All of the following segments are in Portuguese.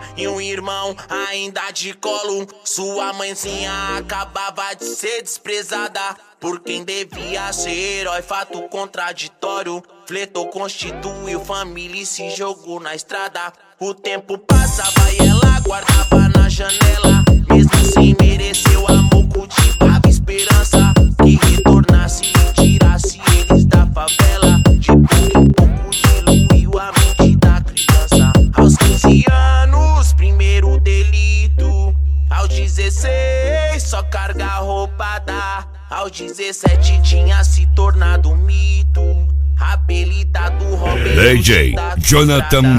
e um irmão ainda de colo. Sua mãezinha acabava de ser desprezada por quem devia ser herói, fato contraditório. Fletou, constituiu família e se jogou na estrada. O tempo passava e ela guardava na janela. Mesmo sem merecer o amor, cultivava esperança que retornasse e tirasse eles da favela. De pouco em pouco diluiu a mente da criança. Aos 15 anos, primeiro delito. Aos 16, só carga roubada. Aos 17 tinha se tornado um mito, apelidado Robin DJ Jonathan.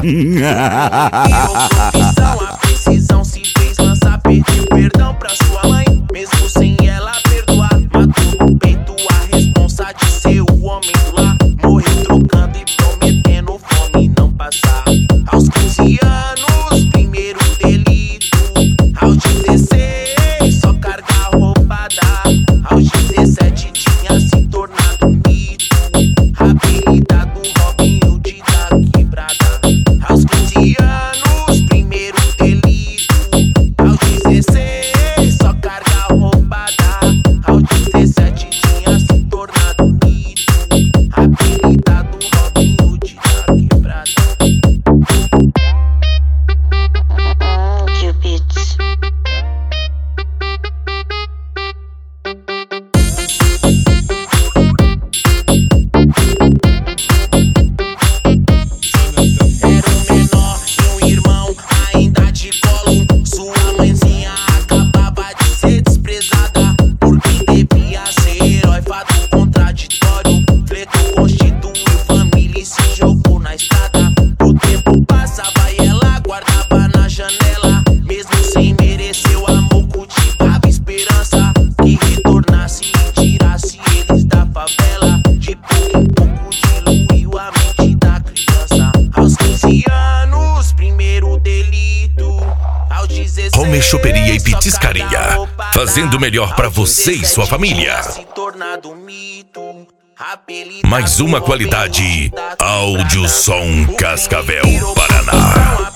A precisão se fez lançar, pediu perdão pra sua mãe, mesmo sem ela perdoar. Matou no peito a responsa de ser o homem do lar. Morreu trocando e prometendo fome não passar. Aos 15 anos, primeiro delito. Aos 16, só carga roubada. Aos 17 tinha se tornado um mito, habilitado Robin Hood da quebrada. Aos 15 anos, primeiro delito. Aos 16, só carga roubada. Aos 17 tinha se tornado um mito, habilitado Robin Hood da quebrada. Cupids. Home Choperia e Petiscaria, fazendo o melhor pra você e sua família. Mais uma qualidade, Áudio Som Cascavel, Paraná.